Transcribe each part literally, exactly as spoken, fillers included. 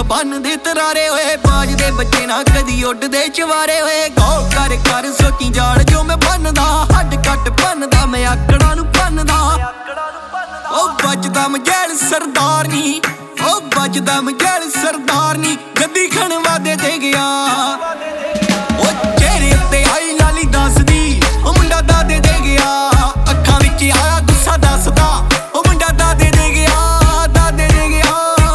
ਬੰਨ ਦੇ ਤਰਾਰੇ ਹੋਏ ਬਾਜ ਦੇ ਬੱਚੇ ਨਾ ਕਦੀ ਉੱਡਦੇ ਚਵਾਰੇ ਹੋਏ ਗੌਰ ਕਰ ਕਰ ਸੋਚੀ ਜਾਲ ਜੋ ਮੈਂ ਬੰਨਦਾ ਹੱਡ ਕੱਟ ਬੰਨਦਾ ਮੈਂ ਆਕੜਾਂ ਨੂੰ ਬੰਨਦਾ ਉਹ ਵੱਜਦਾ ਮਜੈਲ ਸਰਦਾਰ ਨੀ ਉਹ ਵੱਜਦਾ ਮਜੈਲ ਸਰਦਾਰ ਨੀ ਗੱਦੀ ਖਣ ਵਾਦੇ ਤੇ ਗਿਆ ਉਹ ਚਿਹਰੇ ਉੱਤੇ ਆਈ ਲਾਲੀ ਦੱਸਦੀ ਉਹ ਮੁੰਡਾ ਦਾਦੇ ਦੇ ਗਿਆ ਅੱਖਾਂ ਵਿੱਚ ਆਇਆ ਗੁੱਸਾ ਦੱਸਦਾ ਉਹ ਮੁੰਡਾ ਦਾਦੇ ਦੇ ਗਿਆ ਦਾਦੇ ਦੇ ਗਿਆ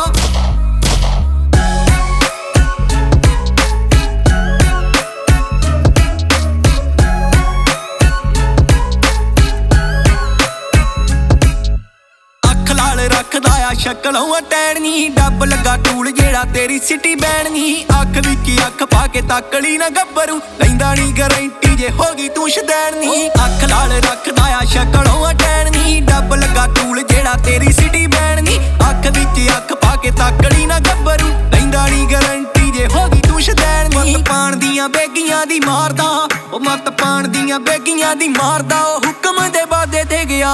ਅੱਖ ਲਾਲ ਰੱਖਦਾ ਆ ਸ਼ਕਲੋਂ ਟੈਣਨੀ ਡੱਬ ਲੱਗਾ ਟੂਲ ਜਿਹੜਾ ਤੇਰੀ ਸਿਟੀ ਬੈਣਨੀ ਅੱਖ ਵਿੱਚ ਅੱਖ ਪਾ ਕੇ ਤੱਕਲੀ ਨਾ ਗੱਭਰੂ ਲੈਂਦਾ ਨੀ ਗਰੰਟੀ ਜੇ ਹੋ ਗਈ ਤੂੰ ਸ਼ਦੈਣਨੀ ਅੱਖ ਲਾਲ ਰੱਖਦਾ ਆ ਸ਼ਕਲੋਂ ਟੈਣਨੀ ਡੱਬ ਲੱਗਾ ਟੂਲ ਜਿਹੜਾ ਤੇਰੀ ਸਿਟੀ ਬੈਣਨੀ ਅੱਖ ਵਿੱਚ ਅੱਖ ਪਾ ਕੇ ਤੱਕਲੀ ਨਾ ਗੱਭਰੂ ਲੈਂਦਾ ਨੀ ਗਰੰਟੀ ਜੇ ਹੋ ਗਈ ਤੂੰ ਸ਼ਦੈਣਨੀ ਮੱਤ ਪਾਣ ਦੀਆਂ ਬੇਗੀਆਂ ਦੀ ਮਾਰਦਾ ਉਹ ਮੱਤ ਪਾਣ ਦੀਆਂ ਬੇਗੀਆਂ ਦੀ ਮਾਰਦਾ ਉਹ ਹੁਕਮ ਦੇ ਵਾਦੇ ਤੇ ਗਿਆ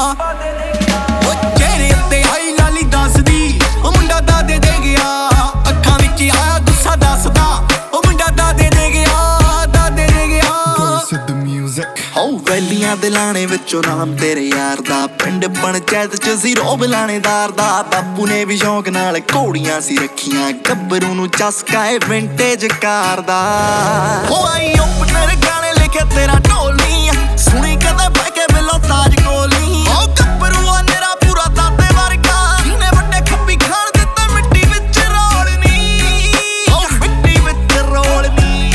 ਉਹ ਚਿਹਰੇ ਉੱਤੇ ਆਈ ਲਾਲੀ ਦੱਸਦੀ ਉਹ ਮੁੰਡਾ ਦਾਦੇ ਦੇ ਗਿਆ ਅੱਖਾਂ ਵਿੱਚ ਆਇਆ ਗੁੱਸਾ ਦੱਸਦਾ ਉਹ ਮੁੰਡਾ ਦਾਦੇ ਦੇ ਗਿਆ ਦਾਦੇ ਦੇ ਗਿਆ ਹੋ ਵੈਲੀਆਂ ਦੇ ਲਾਣੇ ਵਿੱਚੋਂ ਨਾਮ ਤੇਰੇ ਯਾਰ ਦਾ ਪਿੰਡ ਪੰਚਾਇਤ ਚ ਜ਼ੀਰੋ ਬਲਾਣੇਦਾਰ ਦਾ ਬਾਪੂ ਨੇ ਵੀ ਸ਼ੌਂਕ ਨਾਲ ਘੋੜੀਆਂ ਸੀ ਰੱਖੀਆਂ ਗੱਭਰੂ ਨੂੰ ਚਸਕਾ ਏ ਵਿੰਟੇਜ ਕਾਰ ਦਾ ਉਹ ਆਈ ਓਪਨਰ ਗਾਣੇ ਲਿਖੇ ਤੇਰਾ ਢੋਲ ਨੀ ਸੁਣੀ ਕਦੇ ਬਹਿ ਕੇ ਬਿੱਲੋ ਤਾਜ ਕੋਲ ਨੀ ਉਹ ਗੱਭਰੂ ਆ ਮੇਰਾ ਪੂਰਾ ਦਾਦੇ ਵਰਗਾ ਜਿਹਨੇ ਵੱਡੇ ਖੱਪੀ ਖਾਣ ਦਿੱਤਾ ਮਿੱਟੀ ਵਿੱਚ ਰੋਲ ਨੀ ਉਹ ਮਿੱਟੀ ਵਿੱਚ ਰੋਲ ਨੀ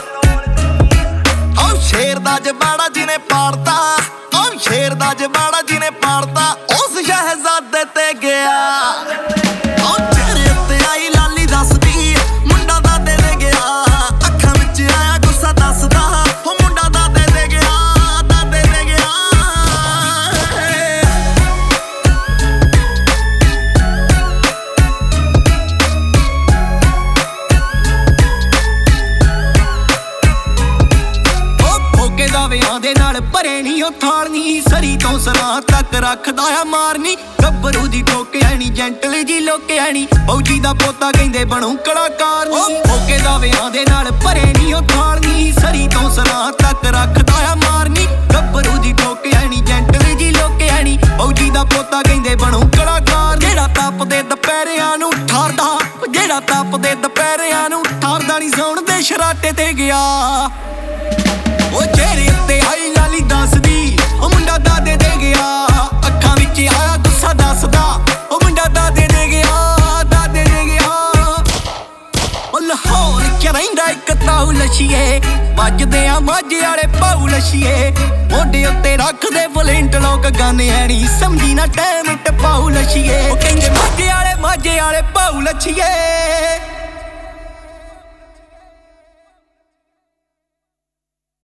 ਉਹ ਸ਼ੇਰ ਦਾ ਜਬਾੜਾ ਜਿਹਨੇ ਪਾੜਤਾ ਉਹ ਸ਼ੇਰ ਦਾ ਜਬਾੜਾ ਜਿਹਨੇ ਪਾੜਤਾ ਉਸ ਸ਼ਹਿਜ਼ਾਦੇ ਤੇ ਗਿਆ ਉਹ ਚਿਹਰੇ ਉੱਤੇ ਆਈ ਲਾਲੀ ਦੱਸਦੀ ਮੁੰਡਾ ਦਾਦੇ ਦੇ ਗਿਆ ਅੱਖਾਂ ਵਿੱਚ ਆਇਆ ਗੁੱਸਾ ਦੱਸਦਾ ਉਹ ਮੁੰਡਾ ਦਾਦੇ ਦੇ ਗਿਆ ਦਾਦੇ ਦੇ ਗਿਆ ਦਾਵਿਆਂ ਦੇ ਨਾਲ ਭਰੇ ਨੀ ਉਹ ਥਾਲਨੀ ਸਰੀ ਤੋਂ ਸਰਾਂ ਤੱਕ ਰੱਖਦਾ ਆ ਮਾਰਨੀ ਗੱਭਰੂ ਦੀ ਠੋਕਿਆ ਨੀ ਜੈਂਟਲ ਜੀ ਲੋਕਿਆ ਨੀ ਫੌਜੀ ਦਾ ਪੋਤਾ ਕਹਿੰਦੇ ਬਣੂ ਕਲਾਕਾਰ ਨੀ ਓਕੇ ਦਾਵਿਆਂ ਦੇ ਨਾਲ ਭਰੇ ਨੀ ਉਹ ਥਾਲਨੀ ਸਰੀ ਤੋਂ ਸਰਾਂ ਤੱਕ ਰੱਖਦਾ ਆ ਮਾਰਨੀ ਗੱਭਰੂ ਦੀ ਠੋਕਿਆ ਨੀ ਜੈਂਟਲ ਜੀ ਲੋਕਿਆ ਨੀ ਫੌਜੀ ਦਾ ਪੋਤਾ ਕਹਿੰਦੇ ਬਣੂ ਕਲਾਕਾਰ ਜਿਹੜਾ ਤਪਦੇ ਦੁਪਹਿਰਿਆਂ ਨੂੰ ਠਾਰਦਾ ਜਿਹੜਾ ਤਪਦੇ ਦੁਪਹਿਰਿਆਂ ਨੂੰ ਠਾਰਦਾ ਨੀ ਸੌਣ ਦੇ ਸ਼ਰਾਟੇ ਤੇ ਗਿਆ ਉਹ ਚਿਹਰੇ ਉੱਤੇ ਆਈ ਲਾਲੀ ਦੱਸਦੀ ਉਹ ਮੁੰਡਾ ਦਾਦੇ ਦੇ ਗਿਆ ਅੱਖਾਂ ਵਿੱਚ ਆਇਆ ਗੁੱਸਾ ਦੱਸਦਾ ਉਹ ਮੁੰਡਾ ਦਾਦੇ ਦੇ ਗਿਆ ਦਾਦੇ ਦੇ ਗਿਆ ਉਹ ਲਾਹੌਰ ਚ ਰਹਿੰਦਾ ਇੱਕ ਤਾਊ ਲਸ਼ੀਏ ਵੱਜਦੇ ਆ ਮਾਝੇ ਵਾਲੇ ਪਾਉ ਲਸ਼ੀਏ ਮੋਢੇ ਉੱਤੇ ਰੱਖਦੇ ਵਲੈਂਟ ਲੋਕ ਗਾਨੇ ਐਣੀ ਸਮਝੀ ਨਾ ਟਾਈਮ ਟਪਾਉ ਲਸ਼ੀਏ ਉਹ ਕਹਿੰਦੇ ਮਾਝੇ ਵਾਲੇ ਮਾਝੇ ਵਾਲੇ ਪਾਉ ਲਸ਼ੀਏ